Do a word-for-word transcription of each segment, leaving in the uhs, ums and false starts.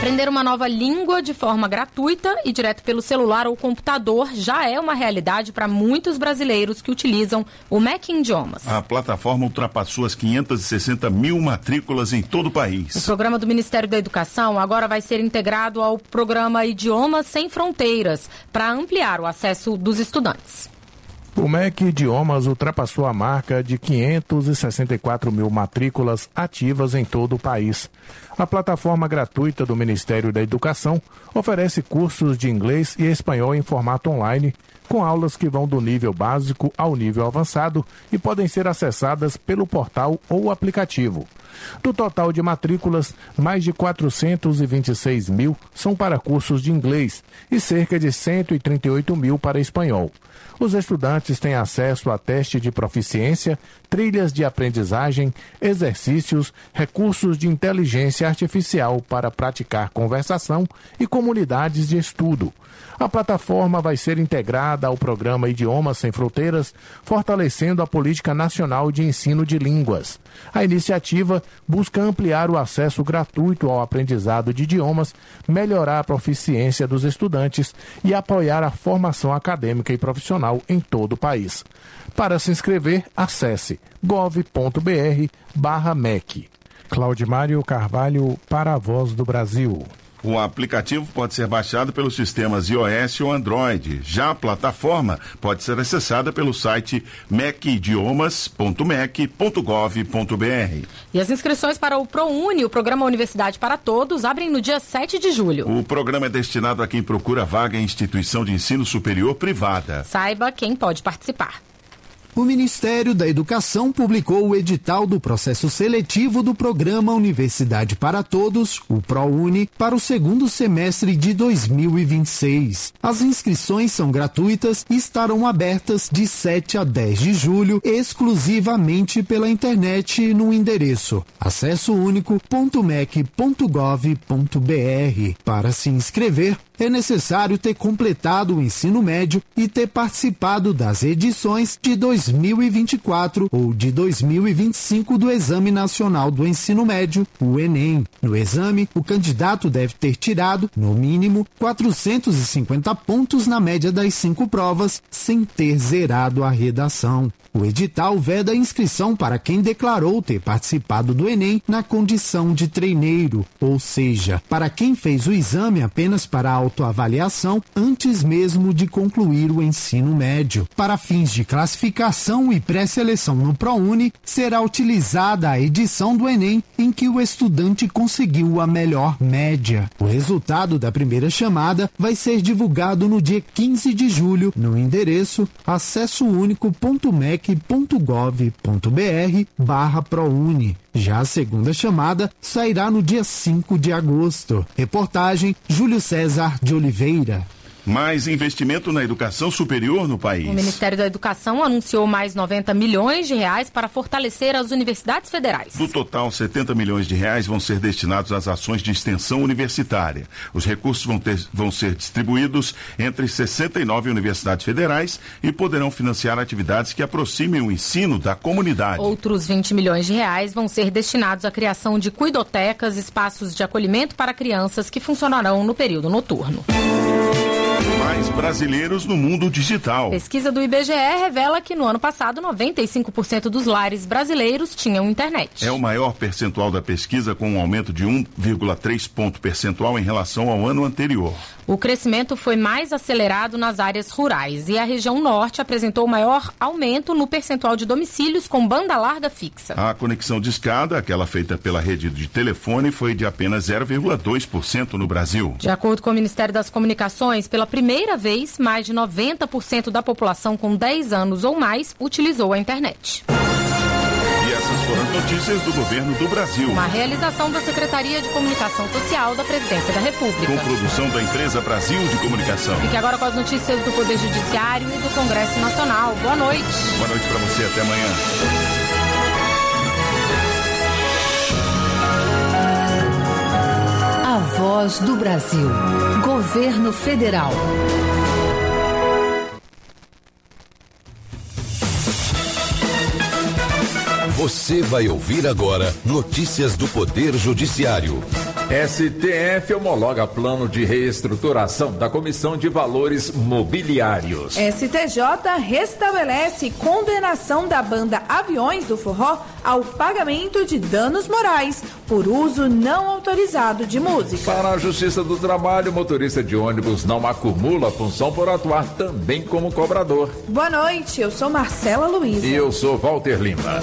Aprender uma nova língua de forma gratuita e direto pelo celular ou computador já é uma realidade para muitos brasileiros que utilizam o M E C Idiomas. A plataforma ultrapassou as quinhentas e sessenta mil matrículas em todo o país. O programa do Ministério da Educação agora vai ser integrado ao programa Idiomas Sem Fronteiras para ampliar o acesso dos estudantes. O M E C Idiomas ultrapassou a marca de quinhentas e sessenta e quatro mil matrículas ativas em todo o país. A plataforma gratuita do Ministério da Educação oferece cursos de inglês e espanhol em formato online, com aulas que vão do nível básico ao nível avançado e podem ser acessadas pelo portal ou aplicativo. Do total de matrículas, mais de quatrocentos e vinte e seis mil são para cursos de inglês e cerca de cento e trinta e oito mil para espanhol. Os estudantes têm acesso a teste de proficiência, trilhas de aprendizagem, exercícios, recursos de inteligência artificial para praticar conversação e comunidades de estudo. A plataforma vai ser integrada ao programa Idiomas Sem Fronteiras, fortalecendo a política nacional de ensino de línguas. A iniciativa busca ampliar o acesso gratuito ao aprendizado de idiomas, melhorar a proficiência dos estudantes e apoiar a formação acadêmica e profissional em todo o país. Para se inscrever, acesse gov ponto br barra M E C. Claudimário Carvalho, para a Voz do Brasil. O aplicativo pode ser baixado pelos sistemas iOS ou Android. Já a plataforma pode ser acessada pelo site mecidiomas ponto mec ponto gov ponto br. E as inscrições para o ProUni, o Programa Universidade para Todos, abrem no dia sete de julho. O programa é destinado a quem procura vaga em instituição de ensino superior privada. Saiba quem pode participar. O Ministério da Educação publicou o edital do processo seletivo do Programa Universidade para Todos, o ProUni, para o segundo semestre de dois mil e vinte e seis. As inscrições são gratuitas e estarão abertas de sete a dez de julho, exclusivamente pela internet no endereço acesso único ponto mec ponto gov ponto br. Para se inscrever, é necessário ter completado o ensino médio e ter participado das edições de dois mil e vinte e quatro ou de dois mil e vinte e cinco do Exame Nacional do Ensino Médio, o Enem. No exame, o candidato deve ter tirado, no mínimo, quatrocentos e cinquenta pontos na média das cinco provas, sem ter zerado a redação. O edital veda a inscrição para quem declarou ter participado do Enem na condição de treineiro, ou seja, para quem fez o exame apenas para autoavaliação antes mesmo de concluir o ensino médio. Para fins de classificação e pré-seleção no ProUni, será utilizada a edição do Enem em que o estudante conseguiu a melhor média. O resultado da primeira chamada vai ser divulgado no dia quinze de julho, no endereço acesso único ponto mec ponto gov ponto br barra ProUni. Já a segunda chamada sairá no dia cinco de agosto. Reportagem Júlio César de Oliveira. Mais investimento na educação superior no país. O Ministério da Educação anunciou mais noventa milhões de reais para fortalecer as universidades federais. Do total, setenta milhões de reais vão ser destinados às ações de extensão universitária. Os recursos vão, ter, vão ser distribuídos entre sessenta e nove universidades federais e poderão financiar atividades que aproximem o ensino da comunidade. Outros vinte milhões de reais vão ser destinados à criação de cuidotecas, espaços de acolhimento para crianças que funcionarão no período noturno. Mais brasileiros no mundo digital. Pesquisa do I B G E revela que no ano passado noventa e cinco por cento dos lares brasileiros tinham internet. É o maior percentual da pesquisa, com um aumento de um vírgula três ponto percentual em relação ao ano anterior. O crescimento foi mais acelerado nas áreas rurais e a região norte apresentou o maior aumento no percentual de domicílios com banda larga fixa. A conexão de escada, aquela feita pela rede de telefone, foi de apenas zero vírgula dois por cento no Brasil. De acordo com o Ministério das Comunicações, pela primeira vez, mais de noventa por cento da população com dez anos ou mais utilizou a internet. E essas foram as notícias do governo do Brasil. Uma realização da Secretaria de Comunicação Social da Presidência da República. Com produção da empresa Brasil de Comunicação. Fique agora com as notícias do Poder Judiciário e do Congresso Nacional. Boa noite. Boa noite para você, até amanhã. A Voz do Brasil. Governo Federal. Você vai ouvir agora notícias do Poder Judiciário. S T F homologa plano de reestruturação da Comissão de Valores Mobiliários. S T J restabelece condenação da banda Aviões do Forró ao pagamento de danos morais por uso não autorizado de música. Para a Justiça do Trabalho, o motorista de ônibus não acumula função por atuar também como cobrador. Boa noite, eu sou Marcela Luiza. E eu sou Walter Lima.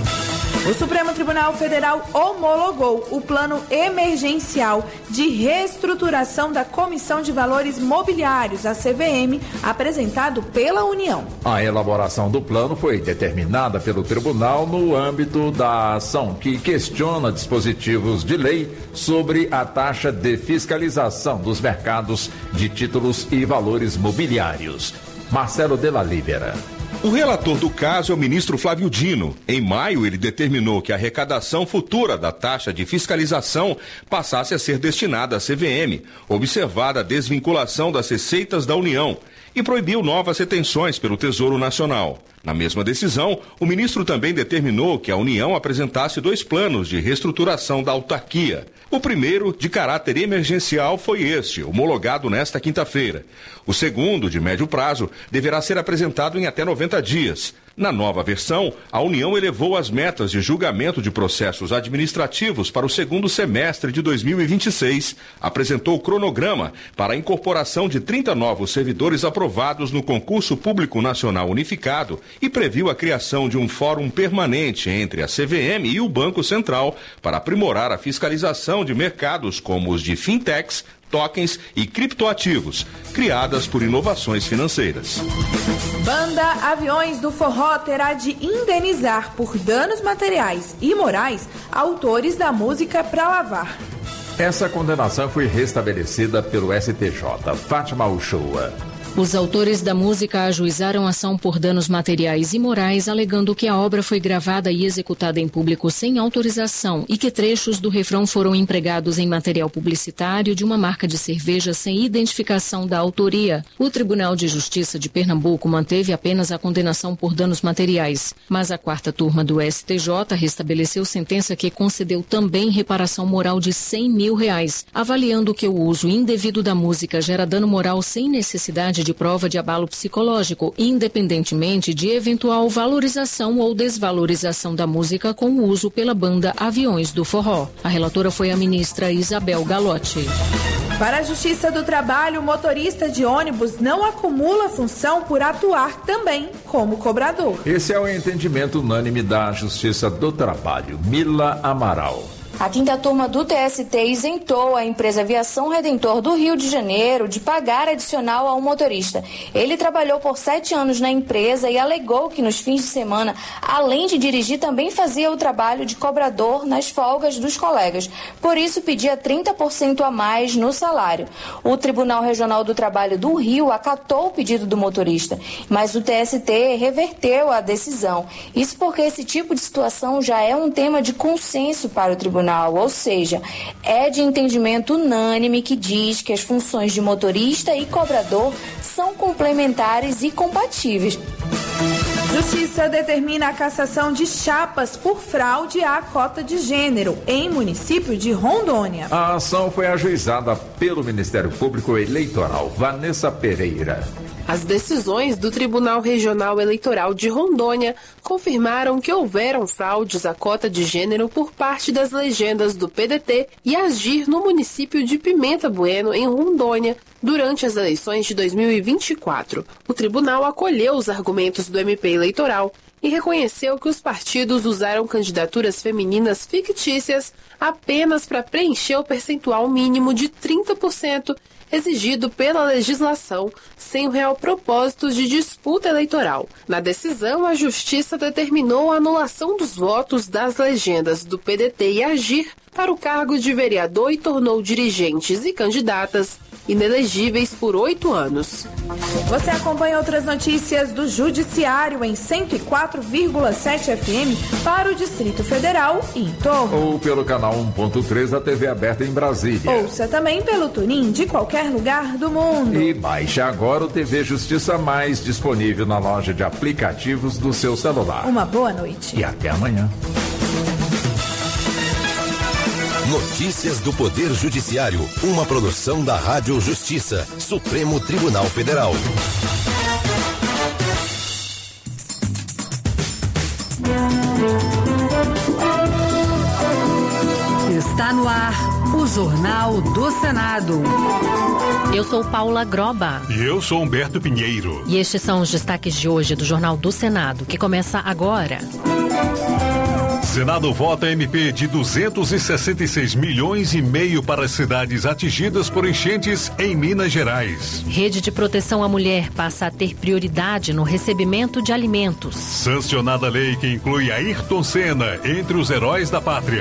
O Supremo Tribunal Federal homologou o plano emergencial de reestruturação da Comissão de Valores Mobiliários, a C V M, apresentado pela União. A elaboração do plano foi determinada pelo tribunal no âmbito da ação que questiona dispositivos de lei sobre a taxa de fiscalização dos mercados de títulos e valores mobiliários. Marcelo de la Libera. O relator do caso é o ministro Flávio Dino. Em maio, ele determinou que a arrecadação futura da taxa de fiscalização passasse a ser destinada à C V M, observada a desvinculação das receitas da União, e proibiu novas retenções pelo Tesouro Nacional. Na mesma decisão, o ministro também determinou que a União apresentasse dois planos de reestruturação da autarquia. O primeiro, de caráter emergencial, foi este, homologado nesta quinta-feira. O segundo, de médio prazo, deverá ser apresentado em até noventa dias. Na nova versão, a União elevou as metas de julgamento de processos administrativos para o segundo semestre de dois mil e vinte e seis, apresentou o cronograma para a incorporação de trinta novos servidores aprovados no Concurso Público Nacional Unificado e previu a criação de um fórum permanente entre a C V M e o Banco Central para aprimorar a fiscalização de mercados como os de fintechs, tokens e criptoativos, criadas por inovações financeiras. Banda Aviões do Forró terá de indenizar por danos materiais e morais autores da música Pra Lavar. Essa condenação foi restabelecida pelo S T J. Fátima Uchoa. Os autores da música ajuizaram ação por danos materiais e morais, alegando que a obra foi gravada e executada em público sem autorização e que trechos do refrão foram empregados em material publicitário de uma marca de cerveja sem identificação da autoria. O Tribunal de Justiça de Pernambuco manteve apenas a condenação por danos materiais, mas a quarta turma do S T J restabeleceu sentença que concedeu também reparação moral de cem mil reais, avaliando que o uso indevido da música gera dano moral sem necessidade de prova de abalo psicológico, independentemente de eventual valorização ou desvalorização da música com o uso pela banda Aviões do Forró. A relatora foi a ministra Isabel Galotti. Para a Justiça do Trabalho, o motorista de ônibus não acumula função por atuar também como cobrador. Esse é o entendimento unânime da Justiça do Trabalho. Mila Amaral. A quinta turma do T S T isentou a empresa Aviação Redentor do Rio de Janeiro de pagar adicional ao motorista. Ele trabalhou por sete anos na empresa e alegou que nos fins de semana, além de dirigir, também fazia o trabalho de cobrador nas folgas dos colegas. Por isso, pedia trinta por cento a mais no salário. O Tribunal Regional do Trabalho do Rio acatou o pedido do motorista, mas o T S T reverteu a decisão. Isso porque esse tipo de situação já é um tema de consenso para o tribunal. Ou seja, é de entendimento unânime que diz que as funções de motorista e cobrador são complementares e compatíveis. Justiça determina a cassação de chapas por fraude à cota de gênero em município de Rondônia. A ação foi ajuizada pelo Ministério Público Eleitoral. Vanessa Pereira. As decisões do Tribunal Regional Eleitoral de Rondônia confirmaram que houveram fraudes à cota de gênero por parte das legendas do P D T e Agir no município de Pimenta Bueno, em Rondônia, durante as eleições de dois mil e vinte e quatro. O tribunal acolheu os argumentos do M P eleitoral e reconheceu que os partidos usaram candidaturas femininas fictícias apenas para preencher o percentual mínimo de trinta por cento exigido pela legislação, sem o real propósito de disputa eleitoral. Na decisão, a Justiça determinou a anulação dos votos das legendas do P D T e Agir para o cargo de vereador e tornou dirigentes e candidatas inelegíveis por oito anos. Você acompanha outras notícias do Judiciário em cento e quatro vírgula sete F M para o Distrito Federal e em torno. Ou pelo canal um ponto três da T V aberta em Brasília. Ouça também pelo TuneIn de qualquer lugar do mundo. E baixe agora o T V Justiça Mais, disponível na loja de aplicativos do seu celular. Uma boa noite. E até amanhã. Notícias do Poder Judiciário, uma produção da Rádio Justiça, Supremo Tribunal Federal. Está no ar o Jornal do Senado. Eu sou Paula Groba. E eu sou Humberto Pinheiro. E estes são os destaques de hoje do Jornal do Senado, que começa agora. Senado vota M P de duzentos e sessenta e seis milhões e meio para as cidades atingidas por enchentes em Minas Gerais. Rede de proteção à mulher passa a ter prioridade no recebimento de alimentos. Sancionada lei que inclui Ayrton Senna entre os heróis da pátria.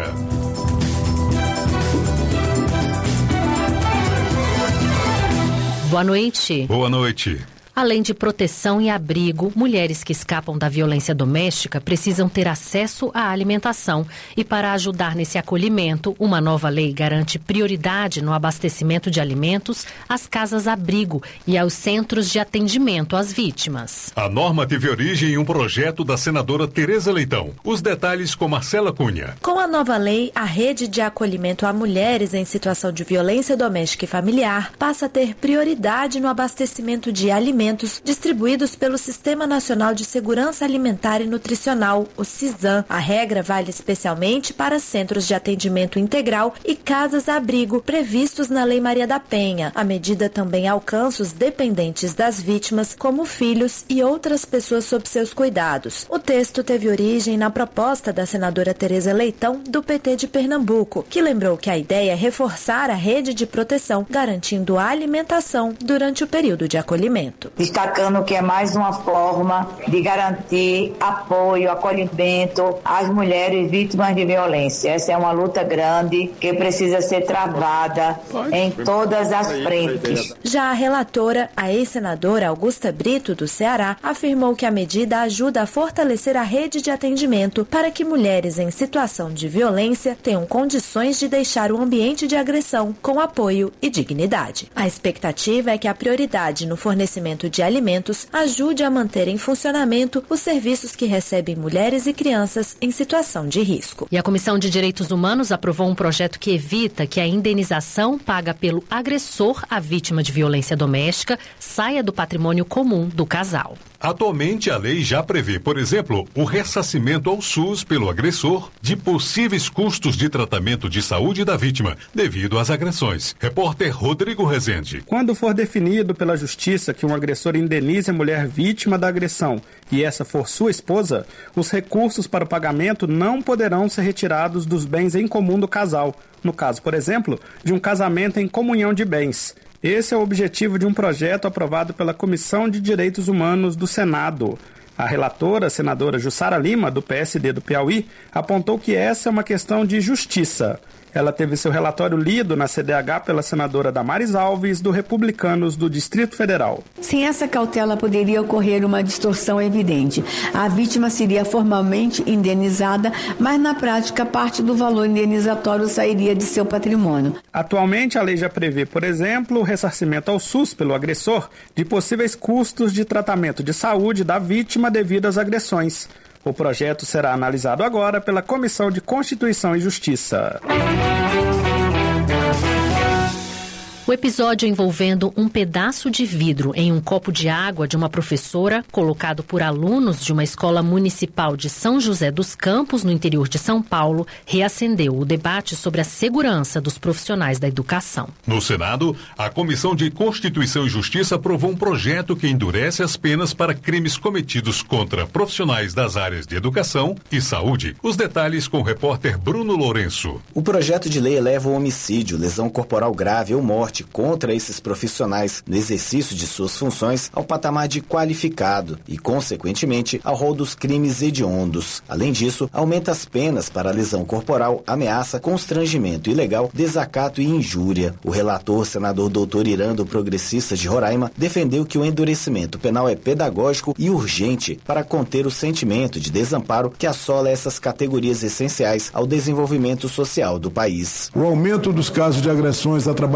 Boa noite. Boa noite. Além de proteção e abrigo, mulheres que escapam da violência doméstica precisam ter acesso à alimentação. E para ajudar nesse acolhimento, uma nova lei garante prioridade no abastecimento de alimentos às casas-abrigo e aos centros de atendimento às vítimas. A norma teve origem em um projeto da senadora Tereza Leitão. Os detalhes com Marcela Cunha. Com a nova lei, a rede de acolhimento a mulheres em situação de violência doméstica e familiar passa a ter prioridade no abastecimento de alimentos distribuídos pelo Sistema Nacional de Segurança Alimentar e Nutricional, o SISAM. A regra vale especialmente para centros de atendimento integral e casas-abrigo previstos na Lei Maria da Penha. A medida também alcança os dependentes das vítimas, como filhos e outras pessoas sob seus cuidados. O texto teve origem na proposta da senadora Tereza Leitão, do P T de Pernambuco, que lembrou que a ideia é reforçar a rede de proteção, garantindo a alimentação durante o período de acolhimento. Destacando que é mais uma forma de garantir apoio, acolhimento às mulheres vítimas de violência. Essa é uma luta grande que precisa ser travada em todas as frentes. Já a relatora, a ex-senadora Augusta Brito, do Ceará, afirmou que a medida ajuda a fortalecer a rede de atendimento para que mulheres em situação de violência tenham condições de deixar o ambiente de agressão com apoio e dignidade. A expectativa é que a prioridade no fornecimento de alimentos ajude a manter em funcionamento os serviços que recebem mulheres e crianças em situação de risco. E a Comissão de Direitos Humanos aprovou um projeto que evita que a indenização paga pelo agressor à vítima de violência doméstica saia do patrimônio comum do casal. Atualmente, a lei já prevê, por exemplo, o ressarcimento ao SUS pelo agressor de possíveis custos de tratamento de saúde da vítima devido às agressões. Repórter Rodrigo Rezende. Quando for definido pela Justiça que um agressor indenize a mulher vítima da agressão e essa for sua esposa, os recursos para o pagamento não poderão ser retirados dos bens em comum do casal, no caso, por exemplo, de um casamento em comunhão de bens. Esse é o objetivo de um projeto aprovado pela Comissão de Direitos Humanos do Senado. A relatora, a senadora Jussara Lima, do P S D do Piauí, apontou que essa é uma questão de justiça. Ela teve seu relatório lido na C D H pela senadora Damares Alves, do Republicanos do Distrito Federal. Sem essa cautela, poderia ocorrer uma distorção evidente. A vítima seria formalmente indenizada, mas na prática parte do valor indenizatório sairia de seu patrimônio. Atualmente, a lei já prevê, por exemplo, o ressarcimento ao SUS pelo agressor de possíveis custos de tratamento de saúde da vítima devido às agressões. O projeto será analisado agora pela Comissão de Constituição e Justiça. O episódio envolvendo um pedaço de vidro em um copo de água de uma professora, colocado por alunos de uma escola municipal de São José dos Campos, no interior de São Paulo, reacendeu o debate sobre a segurança dos profissionais da educação. No Senado, a Comissão de Constituição e Justiça aprovou um projeto que endurece as penas para crimes cometidos contra profissionais das áreas de educação e saúde. Os detalhes com o repórter Bruno Lourenço. O projeto de lei eleva o homicídio, lesão corporal grave ou morte contra esses profissionais no exercício de suas funções ao patamar de qualificado e, consequentemente, ao rol dos crimes hediondos. Além disso, aumenta as penas para lesão corporal, ameaça, constrangimento ilegal, desacato e injúria. O relator, senador doutor Irando, progressista de Roraima, defendeu que o endurecimento penal é pedagógico e urgente para conter o sentimento de desamparo que assola essas categorias essenciais ao desenvolvimento social do país. O aumento dos casos de agressões a trabalhadores da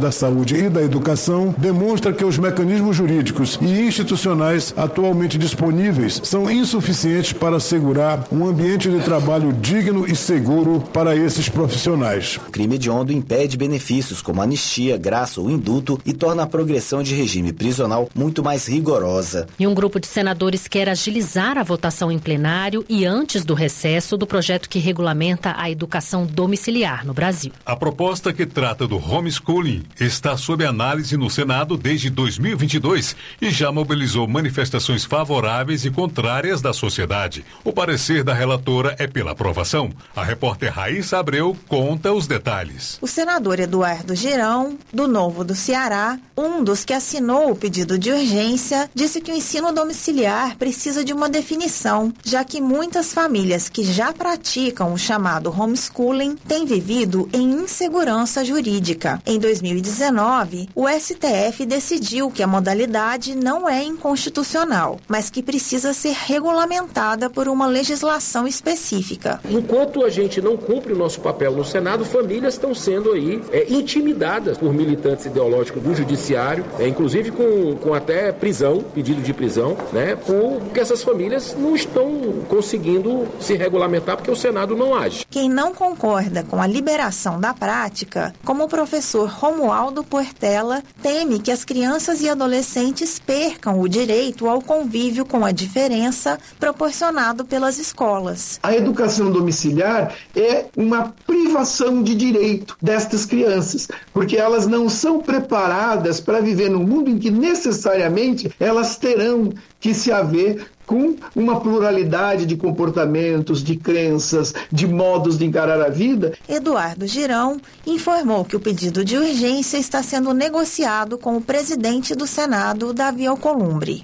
da Saúde e da Educação demonstra que os mecanismos jurídicos e institucionais atualmente disponíveis são insuficientes para assegurar um ambiente de trabalho digno e seguro para esses profissionais. O crime hediondo impede benefícios como anistia, graça ou indulto e torna a progressão de regime prisional muito mais rigorosa. E um grupo de senadores quer agilizar a votação em plenário e antes do recesso do projeto que regulamenta a educação domiciliar no Brasil. A proposta que trata do homeschooling está sob análise no Senado desde dois mil e vinte e dois e já mobilizou manifestações favoráveis e contrárias da sociedade. O parecer da relatora é pela aprovação. A repórter Raíssa Abreu conta os detalhes. O senador Eduardo Girão, do Novo do Ceará, um dos que assinou o pedido de urgência, disse que o ensino domiciliar precisa de uma definição, já que muitas famílias que já praticam o chamado homeschooling têm vivido em insegurança jurídica. Em dois mil e dezenove, o S T F decidiu que a modalidade não é inconstitucional, mas que precisa ser regulamentada por uma legislação específica. Enquanto a gente não cumpre o nosso papel no Senado, famílias estão sendo aí é, intimidadas por militantes ideológicos do judiciário, é, inclusive com, com até prisão, pedido de prisão, né, porque essas famílias não estão conseguindo se regulamentar porque o Senado não age. Quem não concorda com a liberação da prática, como o professor Romualdo Portela, teme que as crianças e adolescentes percam o direito ao convívio com a diferença proporcionado pelas escolas. A educação domiciliar é uma privação de direito destas crianças, porque elas não são preparadas para viver num mundo em que necessariamente elas terão que se haver com uma pluralidade de comportamentos, de crenças, de modos de encarar a vida. Eduardo Girão informou que o pedido de urgência está sendo negociado com o presidente do Senado, Davi Alcolumbre.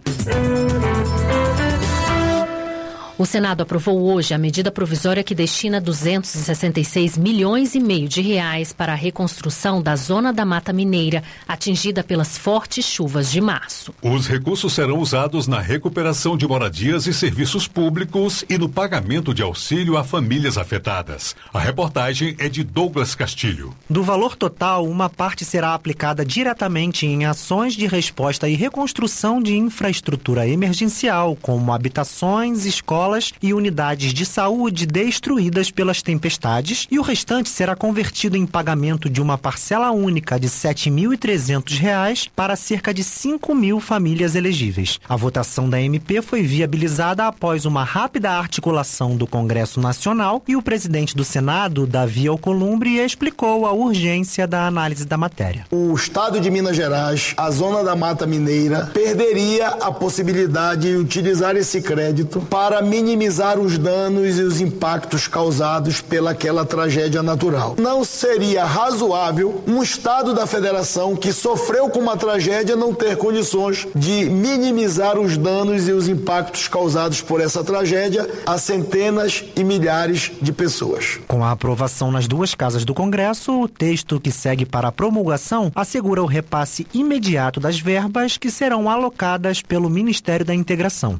O Senado aprovou hoje a medida provisória que destina duzentos e sessenta e seis milhões e meio de reais para a reconstrução da zona da Mata Mineira, atingida pelas fortes chuvas de março. Os recursos serão usados na recuperação de moradias e serviços públicos e no pagamento de auxílio a famílias afetadas. A reportagem é de Douglas Castilho. Do valor total, uma parte será aplicada diretamente em ações de resposta e reconstrução de infraestrutura emergencial, como habitações, escolas e unidades de saúde destruídas pelas tempestades, e o restante será convertido em pagamento de uma parcela única de sete mil e trezentos reais para cerca de cinco mil famílias elegíveis. A votação da M P foi viabilizada após uma rápida articulação do Congresso Nacional e o presidente do Senado, Davi Alcolumbre, explicou a urgência da análise da matéria. O estado de Minas Gerais, a zona da Mata Mineira, perderia a possibilidade de utilizar esse crédito para minimizar os danos e os impactos causados pelaquela tragédia natural. Não seria razoável um estado da federação que sofreu com uma tragédia não ter condições de minimizar os danos e os impactos causados por essa tragédia a centenas e milhares de pessoas. Com a aprovação nas duas casas do Congresso, o texto que segue para a promulgação assegura o repasse imediato das verbas que serão alocadas pelo Ministério da Integração.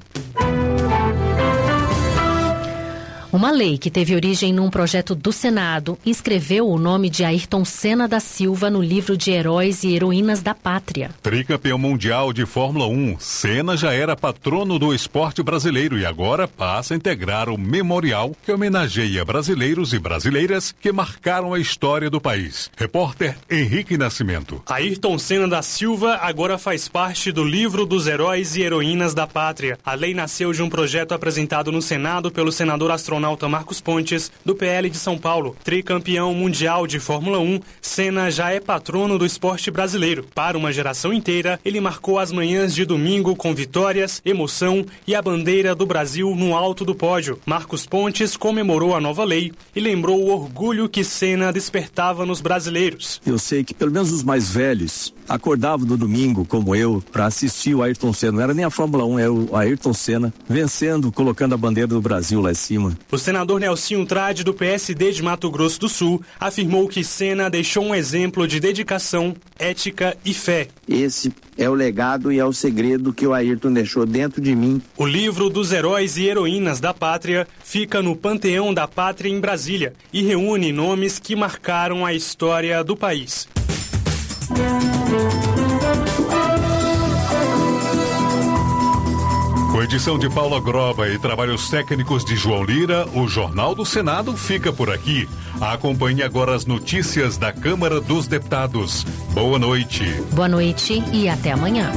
Uma lei que teve origem num projeto do Senado inscreveu o nome de Ayrton Senna da Silva no livro de Heróis e Heroínas da Pátria. Tricampeão mundial de Fórmula um, Senna já era patrono do esporte brasileiro e agora passa a integrar o memorial que homenageia brasileiros e brasileiras que marcaram a história do país. Repórter Henrique Nascimento. Ayrton Senna da Silva agora faz parte do livro dos Heróis e Heroínas da Pátria. A lei nasceu de um projeto apresentado no Senado pelo senador astronauta Marcos Pontes, do P L de São Paulo. Tricampeão mundial de Fórmula um, Senna já é patrono do esporte brasileiro. Para uma geração inteira, ele marcou as manhãs de domingo com vitórias, emoção e a bandeira do Brasil no alto do pódio. Marcos Pontes comemorou a nova lei e lembrou o orgulho que Senna despertava nos brasileiros. Eu sei que pelo menos os mais velhos acordavam no domingo, como eu, para assistir o Ayrton Senna. Não era nem a Fórmula um, era o Ayrton Senna vencendo, colocando a bandeira do Brasil lá em cima. O senador Nelsinho Trade, do P S D de Mato Grosso do Sul, afirmou que Senna deixou um exemplo de dedicação, ética e fé. Esse é o legado e é o segredo que o Ayrton deixou dentro de mim. O livro dos Heróis e Heroínas da Pátria fica no Panteão da Pátria em Brasília e reúne nomes que marcaram a história do país. Com edição de Paula Groba e trabalhos técnicos de João Lira, o Jornal do Senado fica por aqui. Acompanhe agora as notícias da Câmara dos Deputados. Boa noite. Boa noite e até amanhã.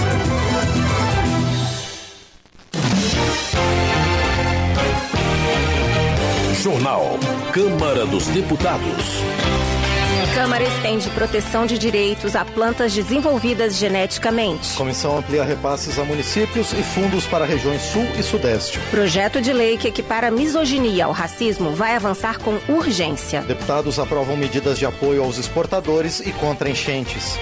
Jornal Câmara dos Deputados. Câmara estende proteção de direitos a plantas desenvolvidas geneticamente. Comissão amplia repasses a municípios e fundos para regiões sul e sudeste. Projeto de lei que equipara misoginia ao racismo vai avançar com urgência. Deputados aprovam medidas de apoio aos exportadores e contra enchentes.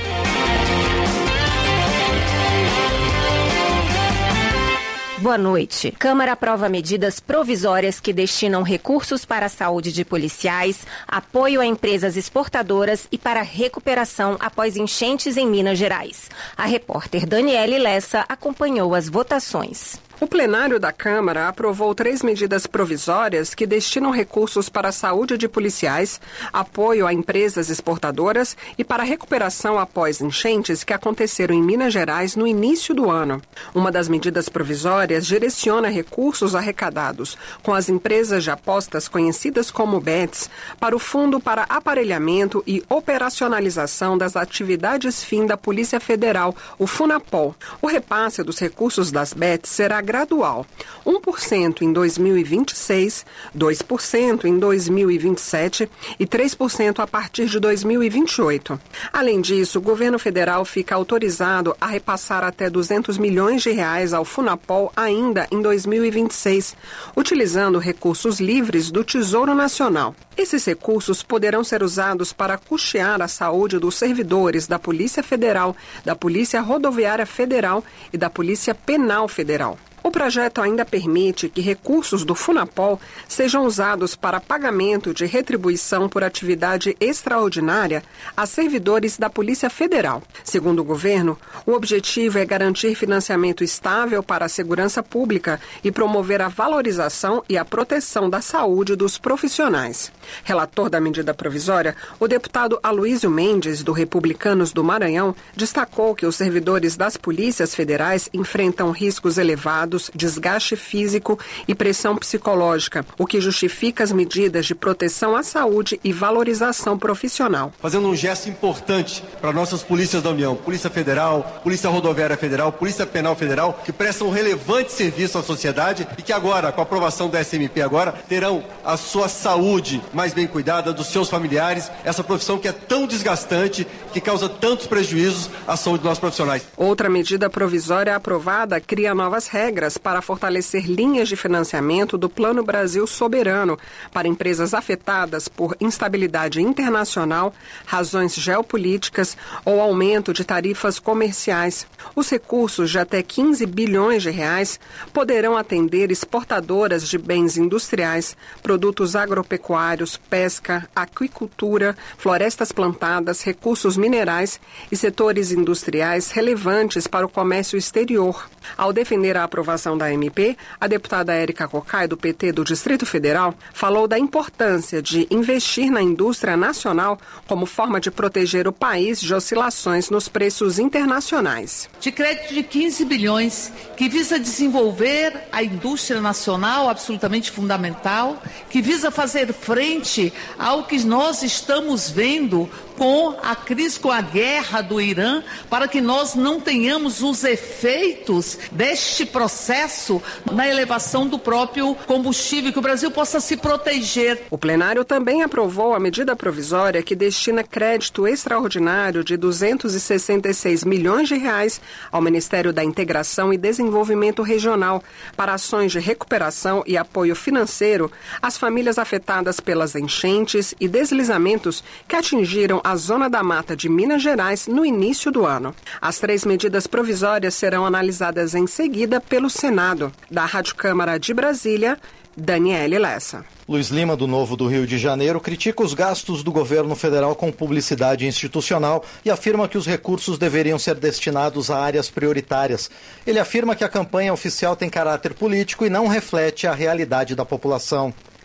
Boa noite. Câmara aprova medidas provisórias que destinam recursos para a saúde de policiais, apoio a empresas exportadoras e para recuperação após enchentes em Minas Gerais. A repórter Daniele Lessa acompanhou as votações. O plenário da Câmara aprovou três medidas provisórias que destinam recursos para a saúde de policiais, apoio a empresas exportadoras e para a recuperação após enchentes que aconteceram em Minas Gerais no início do ano. Uma das medidas provisórias direciona recursos arrecadados com as empresas de apostas conhecidas como bets para o Fundo para Aparelhamento e Operacionalização das Atividades Fim da Polícia Federal, o FUNAPOL. O repasse dos recursos das bets será gradual, um por cento em dois mil e vinte e seis, dois por cento em dois mil e vinte e sete e três por cento a partir de dois mil e vinte e oito. Além disso, o governo federal fica autorizado a repassar até duzentos milhões de reais ao FUNAPOL ainda em dois mil e vinte e seis, utilizando recursos livres do Tesouro Nacional. Esses recursos poderão ser usados para custear a saúde dos servidores da Polícia Federal, da Polícia Rodoviária Federal e da Polícia Penal Federal. O projeto ainda permite que recursos do FUNAPOL sejam usados para pagamento de retribuição por atividade extraordinária a servidores da Polícia Federal. Segundo o governo, o objetivo é garantir financiamento estável para a segurança pública e promover a valorização e a proteção da saúde dos profissionais. Relator da medida provisória, o deputado Aloysio Mendes, do Republicanos do Maranhão, destacou que os servidores das polícias federais enfrentam riscos elevados, desgaste físico e pressão psicológica, o que justifica as medidas de proteção à saúde e valorização profissional. Fazendo um gesto importante para nossas polícias da União, Polícia Federal, Polícia Rodoviária Federal, Polícia Penal Federal, que prestam um relevante serviço à sociedade e que agora, com a aprovação da S M P agora, terão a sua saúde mais bem cuidada, dos seus familiares, essa profissão que é tão desgastante, que causa tantos prejuízos à saúde dos nossos profissionais. Outra medida provisória aprovada cria novas regras para fortalecer linhas de financiamento do Plano Brasil Soberano para empresas afetadas por instabilidade internacional, razões geopolíticas ou aumento de tarifas comerciais. Os recursos de até quinze bilhões de reais poderão atender exportadoras de bens industriais, produtos agropecuários, pesca, aquicultura, florestas plantadas, recursos minerais e setores industriais relevantes para o comércio exterior. Ao defender a aprovação da M P, a deputada Érica Cocai, do P T do Distrito Federal, falou da importância de investir na indústria nacional como forma de proteger o país de oscilações nos preços internacionais. De crédito de quinze bilhões, que visa desenvolver a indústria nacional, absolutamente fundamental, que visa fazer frente ao que nós estamos vendo com a crise, com a guerra do Irã, para que nós não tenhamos os efeitos deste processo na elevação do próprio combustível, que o Brasil possa se proteger. O plenário também aprovou a medida provisória que destina crédito extraordinário de duzentos e sessenta e seis milhões de reais ao Ministério da Integração e Desenvolvimento Regional para ações de recuperação e apoio financeiro às famílias afetadas pelas enchentes e deslizamentos que atingiram a Zona da Mata de Minas Gerais no início do ano. As três medidas provisórias serão analisadas em seguida pelo Senado. Da Rádio Câmara de Brasília, Daniele Lessa. Luiz Lima, do Novo do Rio de Janeiro, critica os gastos do governo federal com publicidade institucional e afirma que os recursos deveriam ser destinados a áreas prioritárias. Ele afirma que a campanha oficial tem caráter político e não reflete a realidade da população.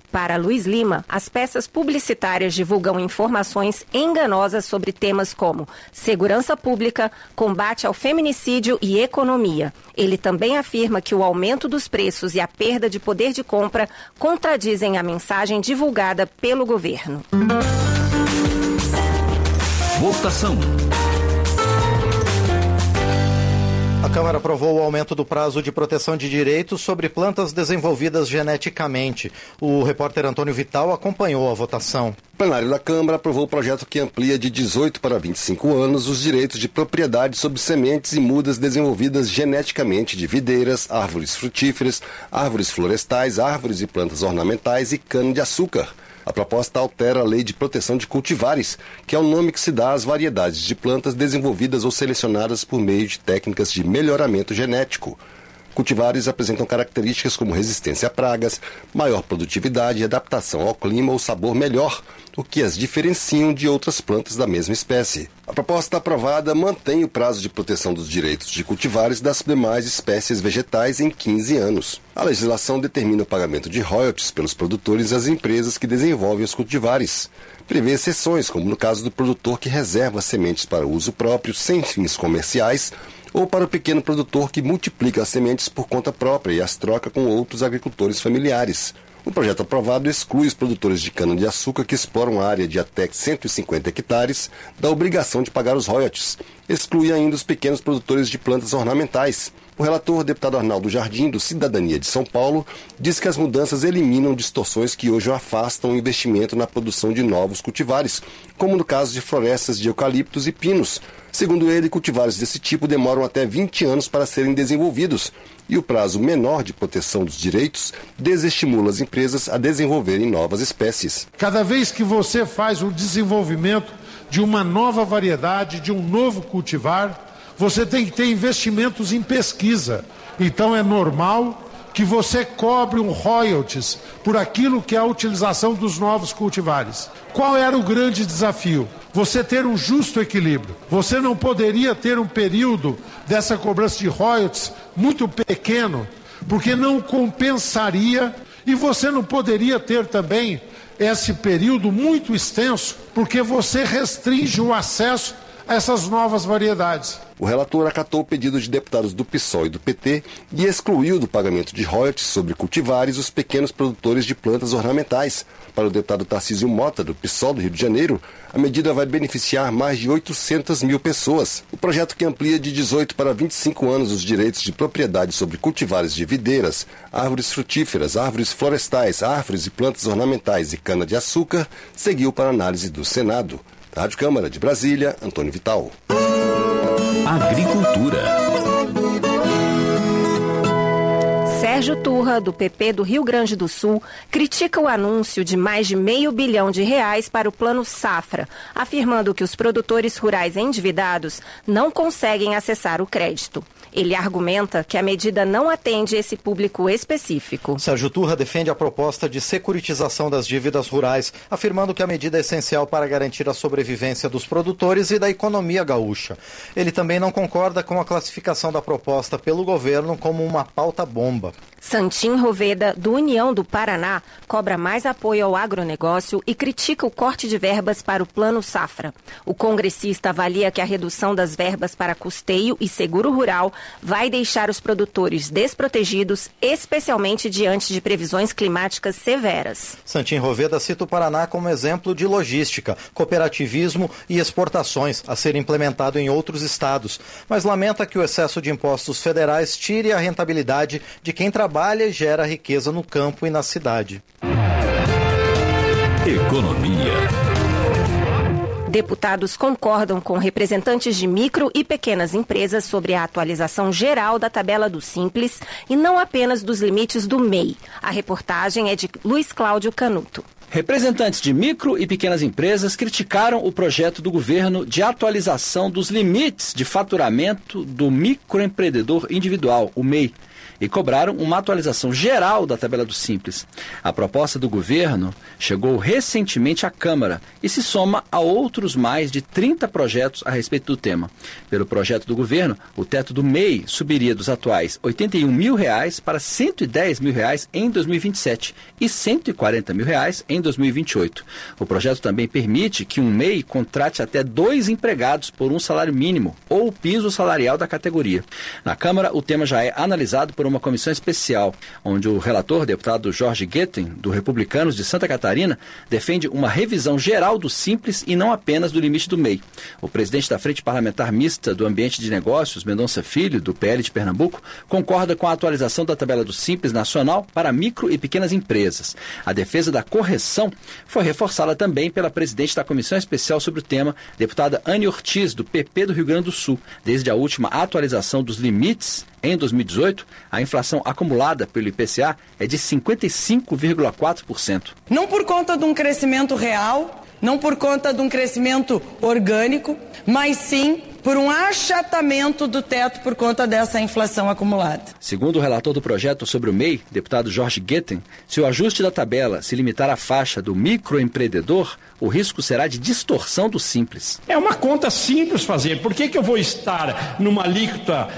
Para Luiz Lima, as peças publicitárias divulgam informações enganosas sobre temas como segurança pública, combate ao feminicídio e economia. Ele também afirma que o aumento dos preços e a perda de poder de compra contradizem a mensagem divulgada pelo governo. Votação. A Câmara aprovou o aumento do prazo de proteção de direitos sobre plantas desenvolvidas geneticamente. O repórter Antônio Vital acompanhou a votação. O plenário da Câmara aprovou o projeto que amplia de dezoito para vinte e cinco anos os direitos de propriedade sobre sementes e mudas desenvolvidas geneticamente de videiras, árvores frutíferas, árvores florestais, árvores e plantas ornamentais e cana-de-açúcar. A proposta altera a Lei de Proteção de Cultivares, que é o nome que se dá às variedades de plantas desenvolvidas ou selecionadas por meio de técnicas de melhoramento genético. Cultivares apresentam características como resistência a pragas, maior produtividade e adaptação ao clima ou sabor melhor, o que as diferenciam de outras plantas da mesma espécie. A proposta aprovada mantém o prazo de proteção dos direitos de cultivares das demais espécies vegetais em quinze anos. A legislação determina o pagamento de royalties pelos produtores e as empresas que desenvolvem os cultivares. Prevê exceções, como no caso do produtor que reserva sementes para uso próprio sem fins comerciais, ou para o pequeno produtor que multiplica as sementes por conta própria e as troca com outros agricultores familiares. O projeto aprovado exclui os produtores de cana-de-açúcar que exploram área de até cento e cinquenta hectares da obrigação de pagar os royalties. Exclui ainda os pequenos produtores de plantas ornamentais. O relator, deputado Arnaldo Jardim, do Cidadania de São Paulo, diz que as mudanças eliminam distorções que hoje afastam o investimento na produção de novos cultivares, como no caso de florestas de eucaliptos e pinos. Segundo ele, cultivares desse tipo demoram até vinte anos para serem desenvolvidos, e o prazo menor de proteção dos direitos desestimula as empresas a desenvolverem novas espécies. Cada vez que você faz o desenvolvimento de uma nova variedade, de um novo cultivar, você tem que ter investimentos em pesquisa. Então é normal que você cobre um royalties por aquilo que é a utilização dos novos cultivares. Qual era o grande desafio? Você ter um justo equilíbrio. Você não poderia ter um período dessa cobrança de royalties muito pequeno, porque não compensaria, e você não poderia ter também esse período muito extenso, porque você restringe o acesso a essas novas variedades. O relator acatou o pedido de deputados do PSOL e do P T e excluiu do pagamento de royalties sobre cultivares os pequenos produtores de plantas ornamentais. Para o deputado Tarcísio Mota, do PSOL do Rio de Janeiro, a medida vai beneficiar mais de oitocentas mil pessoas. O projeto, que amplia de dezoito para vinte e cinco anos os direitos de propriedade sobre cultivares de videiras, árvores frutíferas, árvores florestais, árvores e plantas ornamentais e cana-de-açúcar, seguiu para análise do Senado. Da Rádio Câmara de Brasília, Antônio Vital. Agricultura. Sérgio Turra, do P P do Rio Grande do Sul, critica o anúncio de mais de meio bilhão de reais para o Plano Safra, afirmando que os produtores rurais endividados não conseguem acessar o crédito. Ele argumenta que a medida não atende esse público específico. Sérgio Turra defende a proposta de securitização das dívidas rurais, afirmando que a medida é essencial para garantir a sobrevivência dos produtores e da economia gaúcha. Ele também não concorda com a classificação da proposta pelo governo como uma pauta-bomba. Santim Roveda, do União do Paraná, cobra mais apoio ao agronegócio e critica o corte de verbas para o Plano Safra. O congressista avalia que a redução das verbas para custeio e seguro rural vai deixar os produtores desprotegidos, especialmente diante de previsões climáticas severas. Santim Roveda cita o Paraná como exemplo de logística, cooperativismo e exportações a ser implementado em outros estados, mas lamenta que o excesso de impostos federais tire a rentabilidade de quem trabalha e gera riqueza no campo e na cidade. Economia. Deputados concordam com representantes de micro e pequenas empresas sobre a atualização geral da tabela do Simples e não apenas dos limites do M E I. A reportagem é de Luiz Cláudio Canuto. Representantes de micro e pequenas empresas criticaram o projeto do governo de atualização dos limites de faturamento do microempreendedor individual, o M E I, e cobraram uma atualização geral da tabela do Simples. A proposta do governo chegou recentemente à Câmara e se soma a outros mais de trinta projetos a respeito do tema. Pelo projeto do governo, o teto do M E I subiria dos atuais oitenta e um mil reais para cento e dez mil reais em dois mil e vinte e sete e cento e quarenta mil reais em dois mil e vinte e oito. O projeto também permite que um M E I contrate até dois empregados por um salário mínimo ou o piso salarial da categoria. Na Câmara, o tema já é analisado por uma comissão especial, onde o relator, deputado Jorge Guetem, do Republicanos de Santa Catarina, defende uma revisão geral do Simples e não apenas do limite do M E I. O presidente da Frente Parlamentar Mista do Ambiente de Negócios, Mendonça Filho, do P L de Pernambuco, concorda com a atualização da tabela do Simples nacional para micro e pequenas empresas. A defesa da correção foi reforçada também pela presidente da Comissão Especial sobre o tema, deputada Anne Ortiz, do P P do Rio Grande do Sul. Desde a última atualização dos limites, em dois mil e dezoito, a inflação acumulada pelo I P C A é de cinquenta e cinco vírgula quatro por cento. Não por conta de um crescimento real, não por conta de um crescimento orgânico, mas sim por um achatamento do teto por conta dessa inflação acumulada. Segundo o relator do projeto sobre o M E I, deputado Jorge Guetem, se o ajuste da tabela se limitar à faixa do microempreendedor, o risco será de distorção do Simples. É uma conta simples fazer. Por que que eu vou estar numa alíquota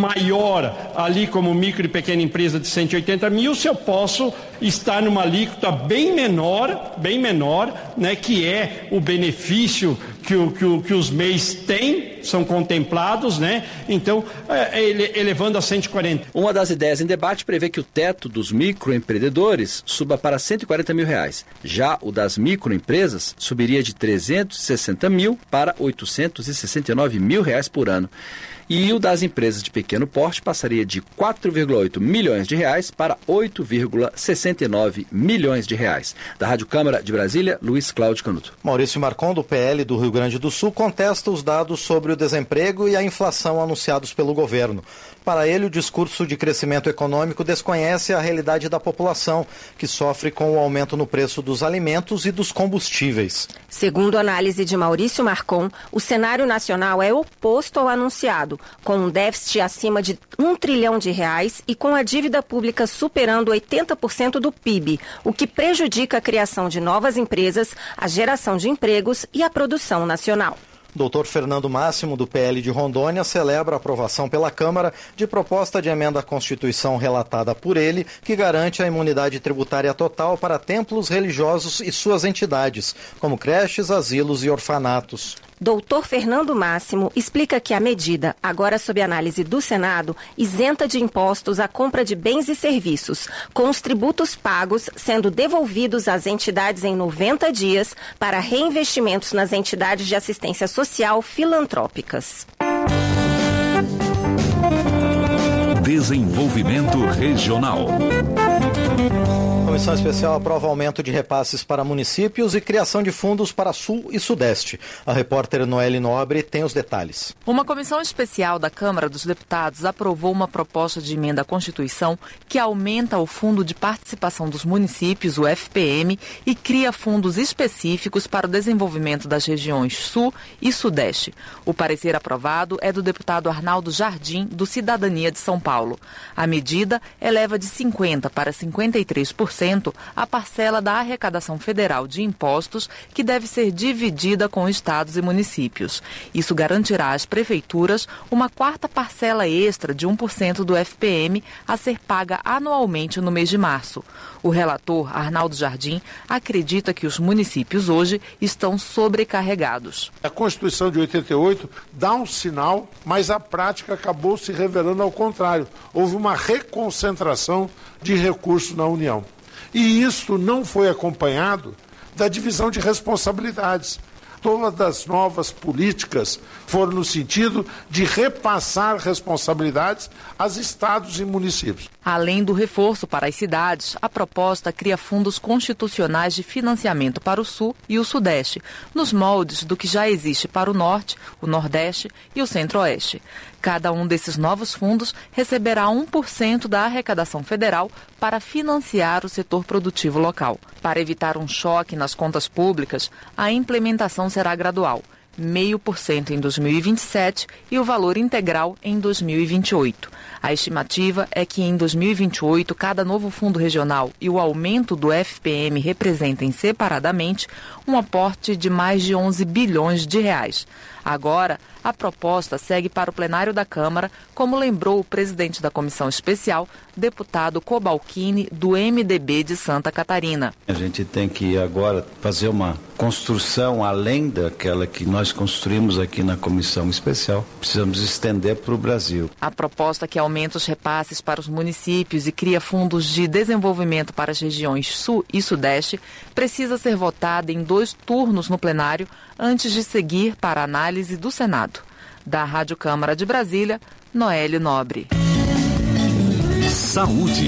maior ali como micro e pequena empresa de cento e oitenta mil se eu posso estar numa alíquota bem menor, bem menor, né, que é o benefício que, o, que, o, que os M E Is têm, são contemplados, né? Então, é, ele, elevando a cento e quarenta. Uma das ideias em debate prevê que o teto dos microempreendedores suba para cento e quarenta mil reais. Já o das microempresas subiria de trezentos e sessenta mil para oitocentos e sessenta e nove mil reais por ano. E o das empresas de pequeno porte passaria de quatro vírgula oito milhões de reais para oito vírgula sessenta e nove milhões de reais. Da Rádio Câmara de Brasília, Luiz Cláudio Canuto. Maurício Marcon, do P L do Rio Grande do Sul, contesta os dados sobre o desemprego e a inflação anunciados pelo governo. Para ele, o discurso de crescimento econômico desconhece a realidade da população, que sofre com o aumento no preço dos alimentos e dos combustíveis. Segundo a análise de Maurício Marcon, o cenário nacional é oposto ao anunciado, com um déficit acima de um trilhão de reais e com a dívida pública superando oitenta por cento do P I B, o que prejudica a criação de novas empresas, a geração de empregos e a produção nacional. Doutor Fernando Máximo, do P L de Rondônia, celebra a aprovação pela Câmara de proposta de emenda à Constituição relatada por ele, que garante a imunidade tributária total para templos religiosos e suas entidades, como creches, asilos e orfanatos. Doutor Fernando Máximo explica que a medida, agora sob análise do Senado, isenta de impostos a compra de bens e serviços, com os tributos pagos sendo devolvidos às entidades em noventa dias para reinvestimentos nas entidades de assistência social filantrópicas. Desenvolvimento Regional. A Comissão Especial aprova aumento de repasses para municípios e criação de fundos para Sul e Sudeste. A repórter Noelle Nobre tem os detalhes. Uma comissão especial da Câmara dos Deputados aprovou uma proposta de emenda à Constituição que aumenta o Fundo de Participação dos Municípios, o F P M, e cria fundos específicos para o desenvolvimento das regiões Sul e Sudeste. O parecer aprovado é do deputado Arnaldo Jardim, do Cidadania de São Paulo. A medida eleva de cinquenta por cento para cinquenta e três por cento a parcela da arrecadação federal de impostos, que deve ser dividida com estados e municípios. Isso garantirá às prefeituras uma quarta parcela extra de um por cento do F P M a ser paga anualmente no mês de março. O relator, Arnaldo Jardim, acredita que os municípios hoje estão sobrecarregados. A Constituição de oitenta e oito dá um sinal, mas a prática acabou se revelando ao contrário. Houve uma reconcentração de recursos na União. E isso não foi acompanhado da divisão de responsabilidades. todas as novas políticas foram no sentido de repassar responsabilidades aos estados e municípios. Além do reforço para as cidades, a proposta cria fundos constitucionais de financiamento para o Sul e o Sudeste, nos moldes do que já existe para o Norte, o Nordeste e o Centro-Oeste. Cada um desses novos fundos receberá um por cento da arrecadação federal para financiar o setor produtivo local. Para evitar um choque nas contas públicas, a implementação será gradual, meio por cento em dois mil e vinte e sete e o valor integral em dois mil e vinte e oito. A estimativa é que em dois mil e vinte e oito, cada novo fundo regional e o aumento do F P M representem separadamente um aporte de mais de onze bilhões de reais. Agora, a proposta segue para o plenário da Câmara, como lembrou o presidente da comissão especial, deputado Cobalcini, do M D B de Santa Catarina. A gente tem que agora fazer uma construção além daquela que nós construímos aqui na comissão especial. Precisamos estender para o Brasil. A proposta que aumenta os repasses para os municípios e cria fundos de desenvolvimento para as regiões Sul e Sudeste precisa ser votada em dois turnos no plenário antes de seguir para a análise do Senado. Da Rádio Câmara de Brasília, Noélio Nobre. Saúde.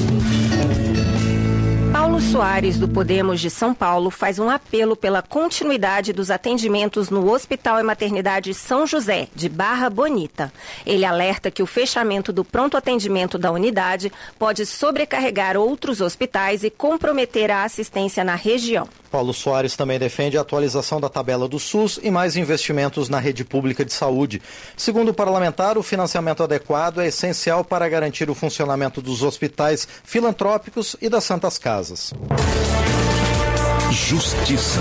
Paulo Soares, do Podemos de São Paulo, faz um apelo pela continuidade dos atendimentos no Hospital e Maternidade São José, de Barra Bonita. Ele alerta que o fechamento do pronto atendimento da unidade pode sobrecarregar outros hospitais e comprometer a assistência na região. Paulo Soares também defende a atualização da tabela do SUS e mais investimentos na rede pública de saúde. Segundo o parlamentar, o financiamento adequado é essencial para garantir o funcionamento dos hospitais filantrópicos e das Santas Casas. Justiça.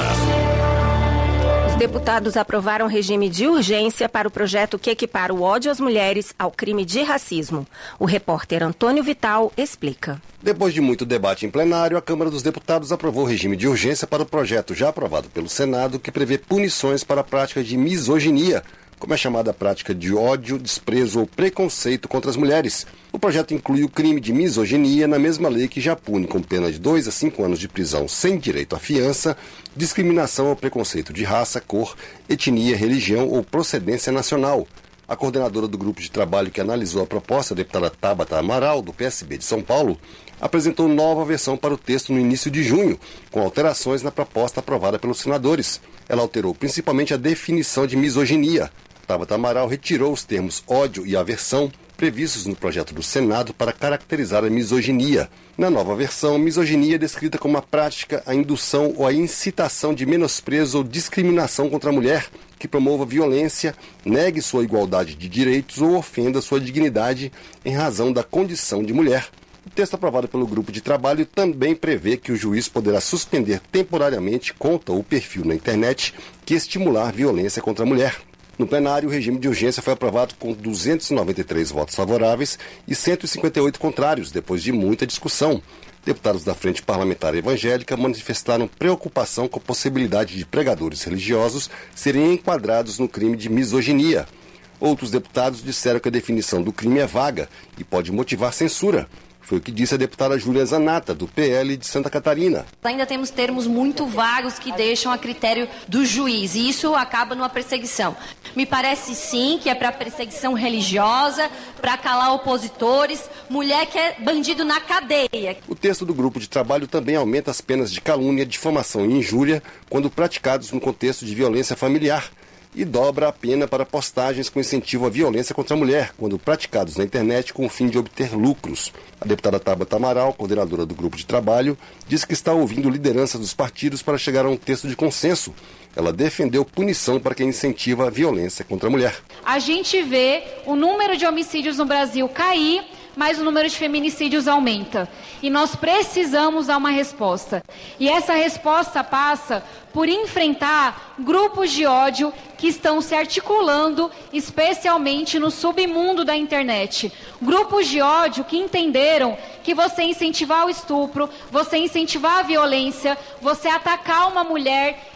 Os deputados aprovaram regime de urgência para o projeto que equipara o ódio às mulheres ao crime de racismo. O repórter Antônio Vital explica. Depois de muito debate em plenário, a Câmara dos Deputados aprovou o regime de urgência para o projeto já aprovado pelo Senado, que prevê punições para a prática de misoginia, como é chamada a prática de ódio, desprezo ou preconceito contra as mulheres. O projeto inclui o crime de misoginia na mesma lei que já pune com pena de dois a cinco anos de prisão sem direito à fiança, discriminação ou preconceito de raça, cor, etnia, religião ou procedência nacional. A coordenadora do grupo de trabalho que analisou a proposta, a deputada Tabata Amaral, do P S B de São Paulo, apresentou nova versão para o texto no início de junho, com alterações na proposta aprovada pelos senadores. Ela alterou principalmente a definição de misoginia. Tabata Amaral retirou os termos ódio e aversão previstos no projeto do Senado para caracterizar a misoginia. Na nova versão, misoginia é descrita como a prática, a indução ou a incitação de menosprezo ou discriminação contra a mulher, que promova violência, negue sua igualdade de direitos ou ofenda sua dignidade em razão da condição de mulher. O texto aprovado pelo grupo de trabalho também prevê que o juiz poderá suspender temporariamente conta ou perfil na internet que estimular violência contra a mulher. No plenário, o regime de urgência foi aprovado com duzentos e noventa e três votos favoráveis e cento e cinquenta e oito contrários, depois de muita discussão. Deputados da Frente Parlamentar Evangélica manifestaram preocupação com a possibilidade de pregadores religiosos serem enquadrados no crime de misoginia. Outros deputados disseram que a definição do crime é vaga e pode motivar censura. Foi o que disse a deputada Júlia Zanata, do P L de Santa Catarina. Ainda temos termos muito vagos que deixam a critério do juiz, e isso acaba numa perseguição. Me parece sim que é para perseguição religiosa, para calar opositores, mulher que é bandido na cadeia. O texto do grupo de trabalho também aumenta as penas de calúnia, difamação e injúria quando praticados no contexto de violência familiar, e dobra a pena para postagens com incentivo à violência contra a mulher, quando praticados na internet com o fim de obter lucros. A deputada Tabata Amaral, coordenadora do grupo de trabalho, disse que está ouvindo lideranças dos partidos para chegar a um texto de consenso. Ela defendeu punição para quem incentiva a violência contra a mulher. A gente vê o número de homicídios no Brasil cair, mas o número de feminicídios aumenta. E nós precisamos dar uma resposta. E essa resposta passa por enfrentar grupos de ódio que estão se articulando, especialmente no submundo da internet. Grupos de ódio que entenderam que você incentivar o estupro, você incentivar a violência, você atacar uma mulher,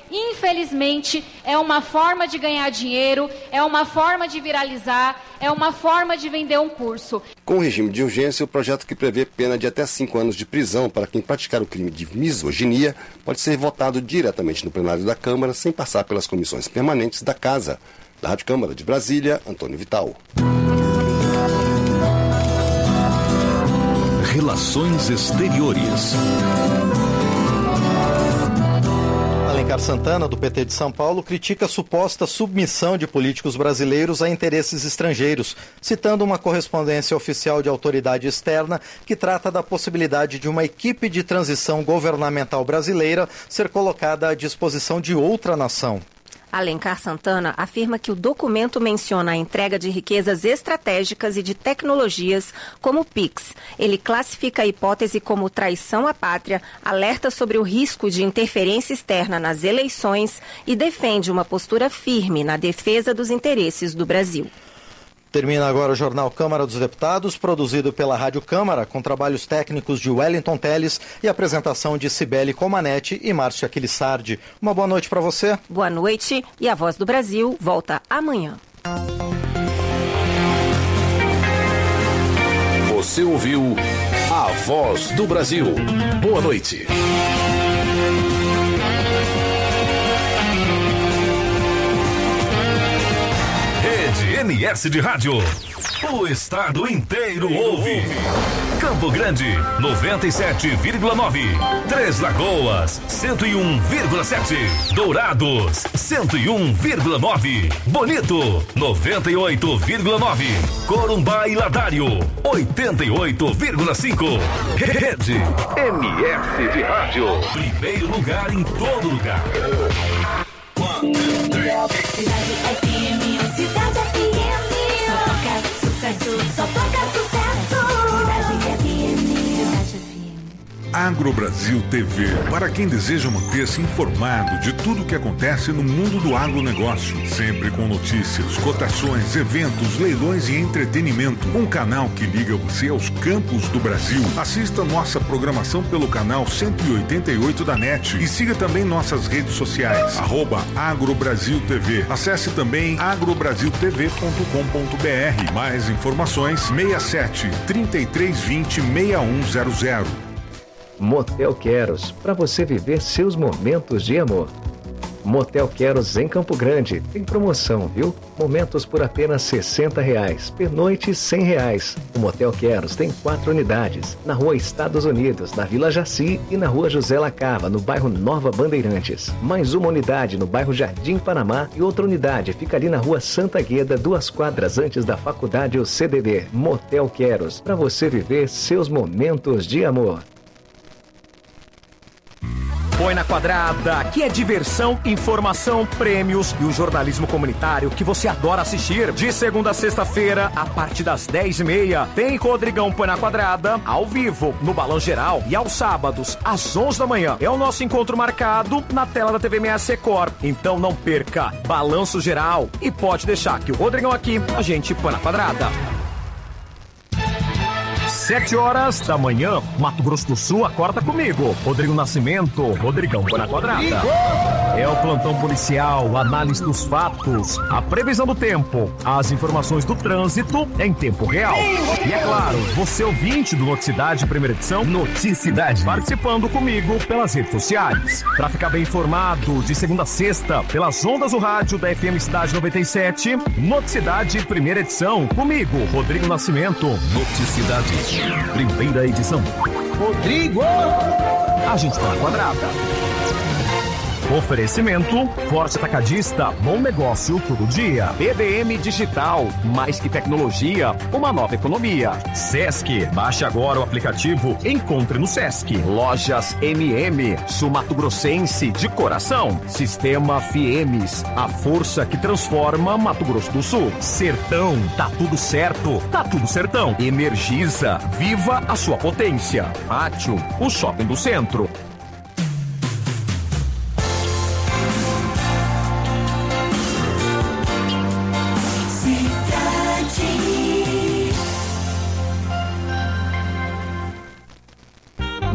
infelizmente, é uma forma de ganhar dinheiro, é uma forma de viralizar, é uma forma de vender um curso. Com o regime de urgência, o projeto que prevê pena de até cinco anos de prisão para quem praticar o crime de misoginia pode ser votado diretamente no plenário da Câmara, sem passar pelas comissões permanentes da Casa. Da Rádio Câmara de Brasília, Antônio Vital. Relações Exteriores. Alencar Santana, do P T de São Paulo, critica a suposta submissão de políticos brasileiros a interesses estrangeiros, citando uma correspondência oficial de autoridade externa que trata da possibilidade de uma equipe de transição governamental brasileira ser colocada à disposição de outra nação. Alencar Santana afirma que o documento menciona a entrega de riquezas estratégicas e de tecnologias como o Pix. Ele classifica a hipótese como traição à pátria, alerta sobre o risco de interferência externa nas eleições e defende uma postura firme na defesa dos interesses do Brasil. Termina agora o Jornal Câmara dos Deputados, produzido pela Rádio Câmara, com trabalhos técnicos de Wellington Teles e apresentação de Cibele Comanetti e Márcio Aquilissardi. Uma boa noite para você. Boa noite e a Voz do Brasil volta amanhã. Você ouviu a Voz do Brasil. Boa noite. N S de Rádio. O estado inteiro ouve. Campo Grande, noventa e sete vírgula nove. Três Lagoas, cento e um vírgula sete. Dourados, cento e um vírgula nove. Bonito, noventa e oito vírgula nove. Corumbá e Ladário, oitenta e oito vírgula cinco. Rede N S de Rádio. Primeiro lugar em todo lugar. Cidade F M, Cidade F M, só toca sucesso, só toca sucesso. Cidade F M, Cidade F M. AgroBrasil T V, para quem deseja manter-se informado de tudo o que acontece no mundo do agronegócio, sempre com notícias, cotações, eventos, leilões e entretenimento. Um canal que liga você aos campos do Brasil. Assista nossa programação pelo canal cento e oitenta e oito da N E T e siga também nossas redes sociais, arroba AgroBrasil T V. Acesse também agrobrasil t v ponto com ponto b r. Mais informações, seis sete, trinta e três vinte, seis um zero zero. Motel Queros, para você viver seus momentos de amor. Motel Queros em Campo Grande, tem promoção, viu? Momentos por apenas sessenta reais, pernoite cem reais. O Motel Queros tem quatro unidades, na rua Estados Unidos, na Vila Jaci e na rua José Lacava, no bairro Nova Bandeirantes. Mais uma unidade no bairro Jardim Panamá e outra unidade fica ali na rua Santa Gueda, duas quadras antes da faculdade U C D B. Motel Queros, para você viver seus momentos de amor. Põe na Quadrada, que é diversão, informação, prêmios e o jornalismo comunitário que você adora assistir. De segunda a sexta-feira, a partir das dez e meia, tem Rodrigão Põe na Quadrada, ao vivo, no Balão Geral, e aos sábados, às onze da manhã. É o nosso encontro marcado na tela da T V M S Record. Então não perca, Balanço Geral, e pode deixar que o Rodrigão aqui, a gente põe na Quadrada. Sete horas da manhã, Mato Grosso do Sul, acorda comigo. Rodrigo Nascimento, Rodrigão Põe na Quadrada. É o plantão policial, análise dos fatos, a previsão do tempo, as informações do trânsito em tempo real. E é claro, você ouvinte do Noticidade, primeira edição, Noticidade, participando comigo pelas redes sociais. Para ficar bem informado, de segunda a sexta, pelas ondas do rádio da F M Cidade noventa e sete, Noticidade, primeira edição, comigo, Rodrigo Nascimento. Noticidade. Primeira edição. Rodrigo! A gente tá na Quadrada. Oferecimento, Forte Atacadista, bom negócio todo dia. B D M Digital, mais que tecnologia, uma nova economia. Sesc, baixe agora o aplicativo, encontre no Sesc. Lojas M M, Sul Mato Grossense de coração. Sistema Fiemes, a força que transforma Mato Grosso do Sul. Sertão, tá tudo certo, tá tudo sertão. Energisa, viva a sua potência. Pátio, o shopping do centro.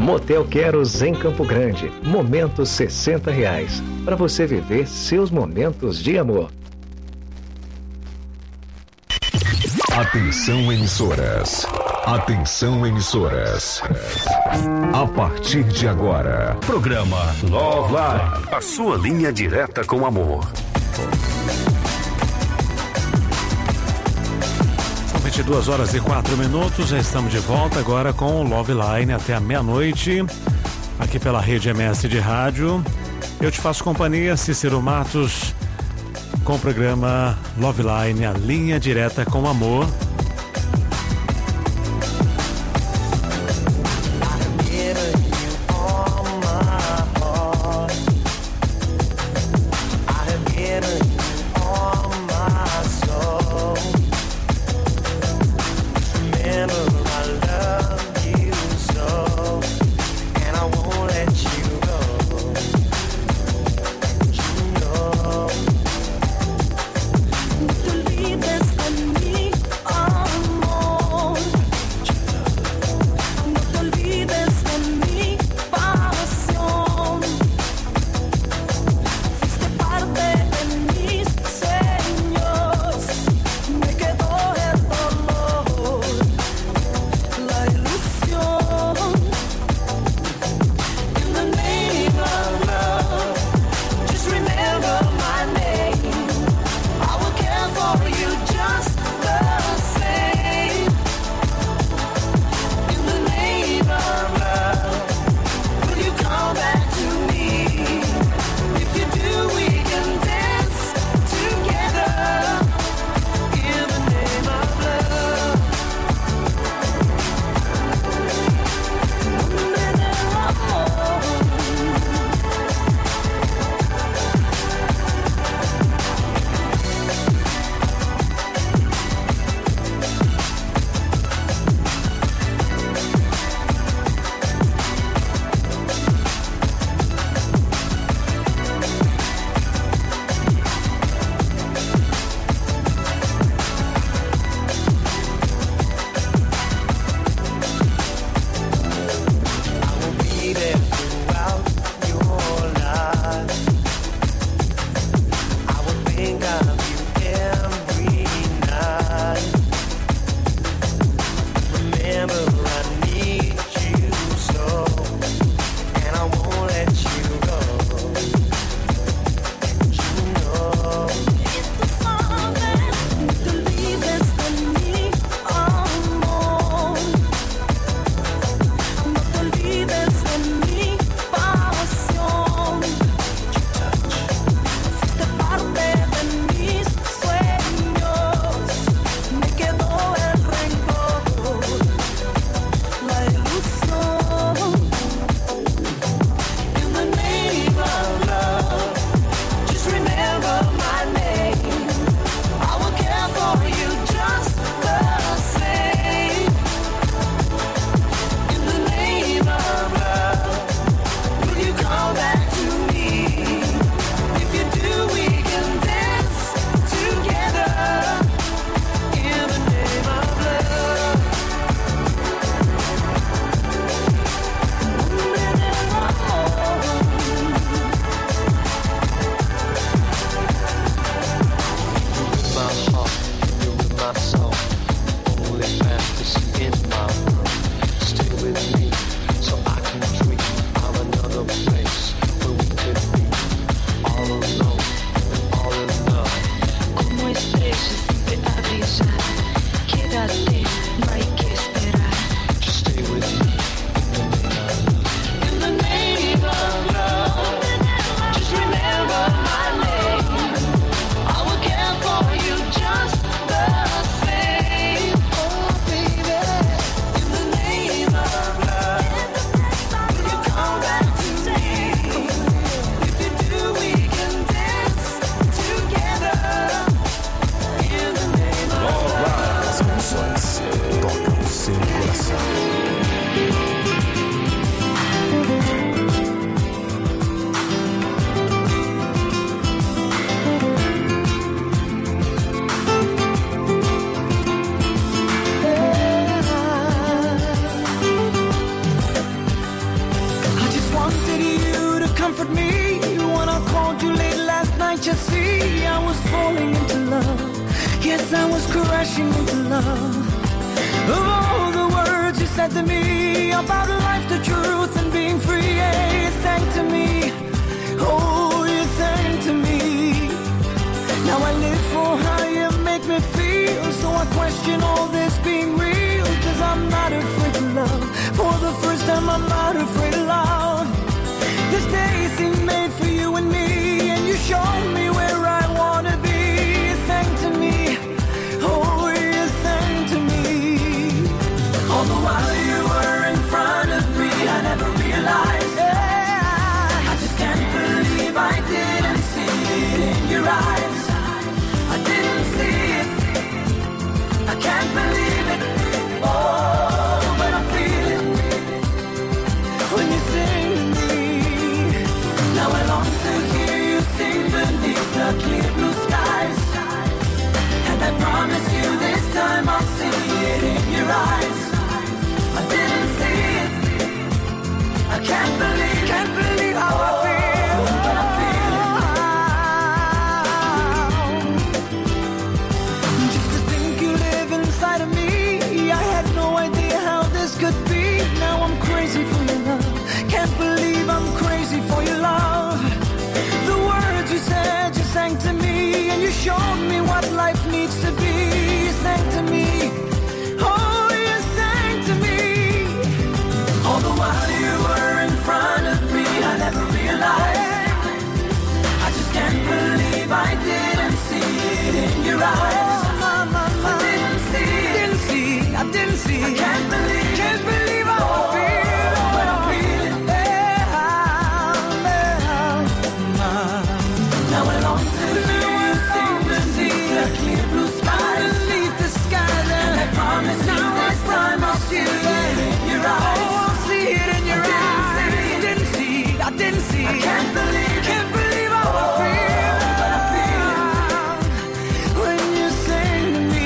Motel Queros em Campo Grande. Momentos sessenta reais. Para você viver seus momentos de amor. Atenção, emissoras. Atenção, emissoras. A partir de agora, programa Love Line. A sua linha direta com amor. São vinte e duas horas e quatro minutos. Já estamos de volta agora com o Love Line até a meia-noite. Aqui pela rede M S de rádio. Eu te faço companhia, Cícero Matos, com o programa Love Line, a linha direta com amor. Olvides de mí, oh. as I was crashing into love. Of all the words you said to me about life, the truth, and being free, yeah, you sang to me. Oh, you sang to me. Now I live for how you make me feel. So I question all this being real, cause I'm not afraid to love. For the first time I'm not afraid of love. This day seemed made for you and me, and you showed me where I wanna be. You sang to me. Oh, you sang to me. All the while you were in front of me, I never realized. Yeah. I just can't believe I didn't see it in your eyes. I didn't see it. I can't believe it. Oh, but I feel it when you sing to me. Now I long to hear you sing beneath the clear blue skies. And I promise you this time I'll see it in your eyes. I didn't see it. I can't believe, can't believe how I feel, but I feel it. Just to think you live inside of me, I had no idea how this could be. Now I'm crazy for your love. Can't believe I'm crazy for your love. The words you said, you sang to me, and you showed me what life needs to be. You sang to me. Oh, you sang to me. All the while you were in front of me, I never realized. I just can't believe I didn't see it in your eyes. I didn't see it. Didn't see. I didn't see. I can't believe. Can't believe how I feel. But I feel it. Now I long to hear you sing beneath the clear blue skies. Beneath the skies, and I promise you this time I'll see it in your eyes. Oh, I'll see it in your eyes. I didn't see. I didn't see. I can't believe. Can't believe how I feel. But I feel it when you sing to me.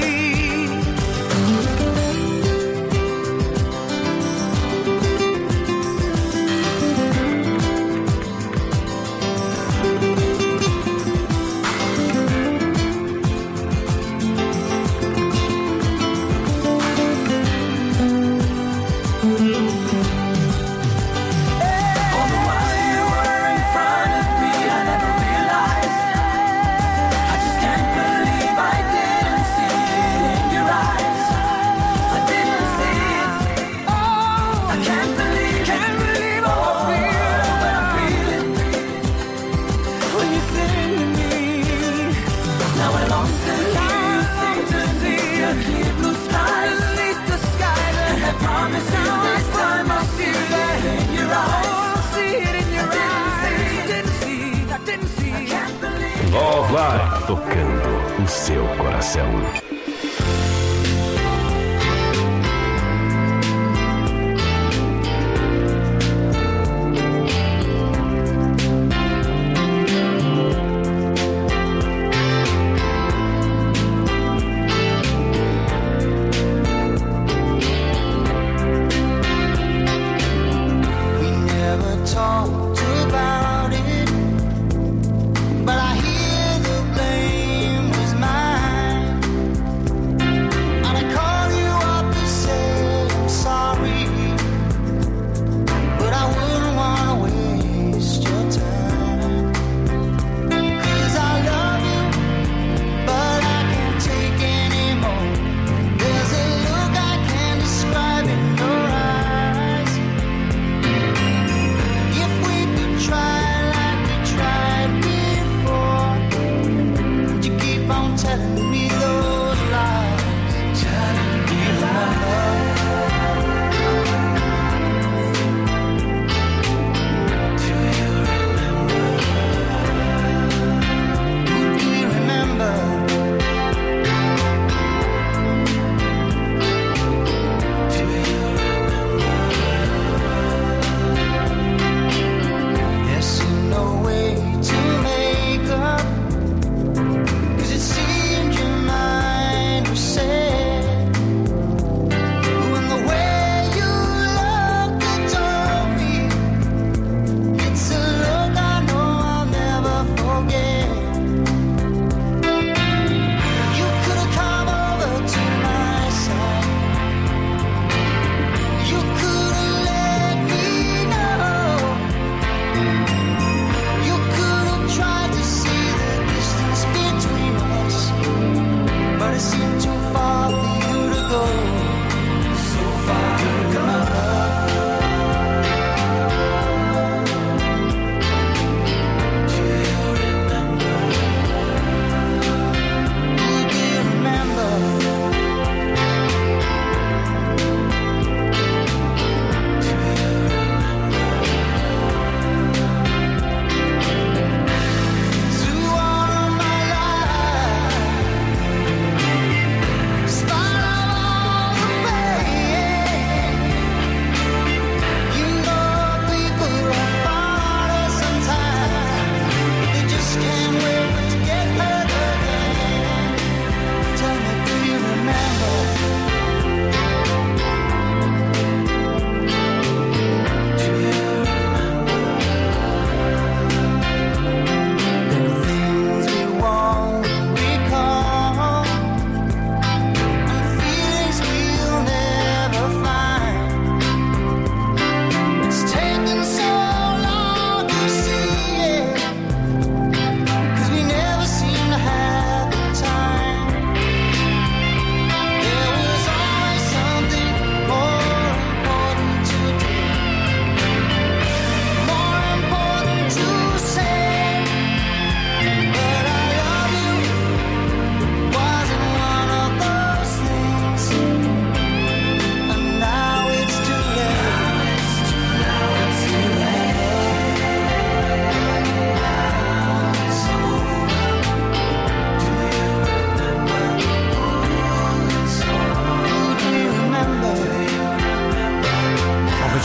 All the while you were in front of me, I never realized. I just can't believe I didn't see it in your eyes. I didn't see it. Oh, I can't believe, can't believe how I feel, but I feel it when you sing to me. Now I long to hear you sing to me. The clear blue skies, beneath the sky, and I promise you this time I'll see it in your eyes. I'll see it in your eyes. I didn't see, I didn't see. I can't believe. Love Live, tocando o seu coração. We never talked about it, but I hear the blame was mine.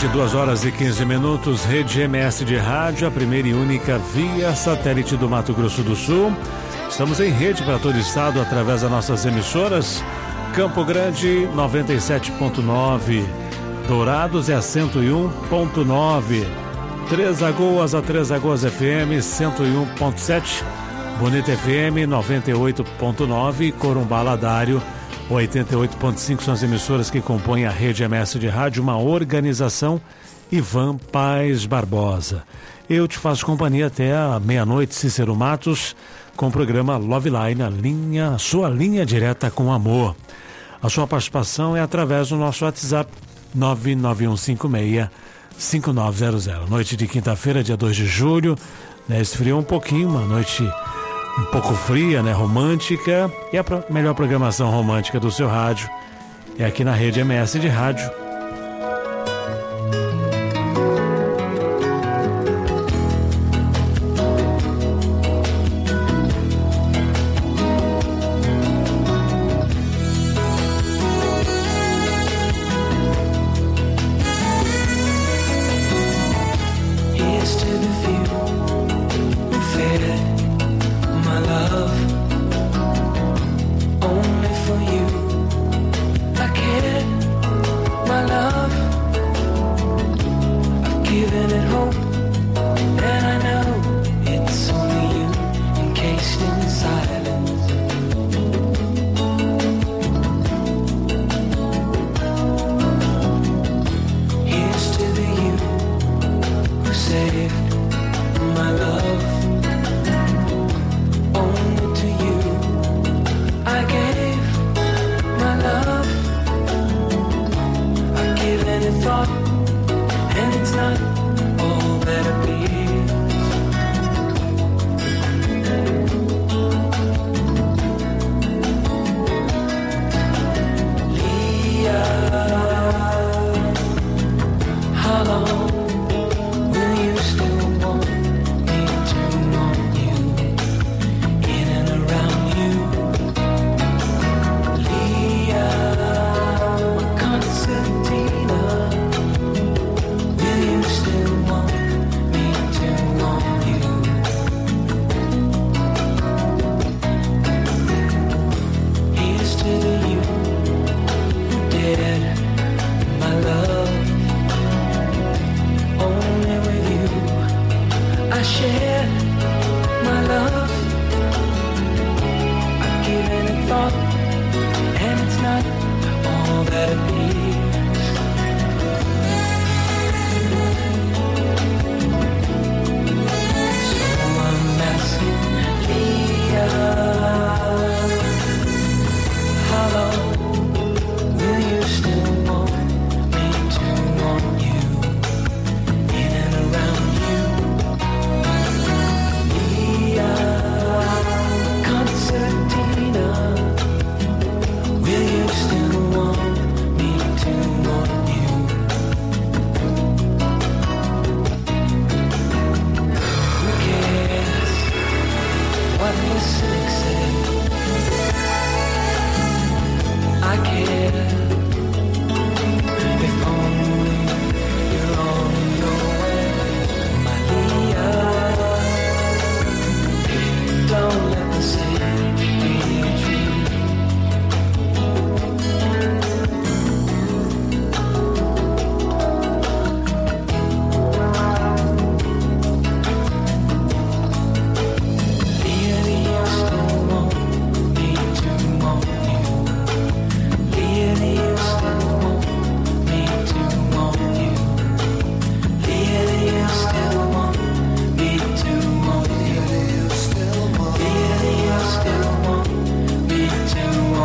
noite, duas horas e quinze minutos, Rede M S de Rádio, a primeira e única via satélite do Mato Grosso do Sul. Estamos em rede para todo o estado através das nossas emissoras. Campo Grande noventa e sete ponto nove, Dourados é a cento e um ponto nove, Três Lagoas, a Três Lagoas F M cento e um ponto sete, Bonita F M noventa e oito ponto nove, Corumbá Ladário oitenta e oito ponto cinco são as emissoras que compõem a Rede M S de Rádio, uma organização Ivan Paz Barbosa. Eu te faço companhia até a meia-noite, Cícero Matos, com o programa Love Line, a linha, a sua linha direta com amor. A sua participação é através do nosso WhatsApp nove nove um cinco seis cinco nove zero zero. Noite de quinta-feira, dia dois de julho, né, esfriou um pouquinho, uma noite um pouco fria, né, romântica, e a pro- melhor programação romântica do seu rádio é aqui na Rede M S de Rádio,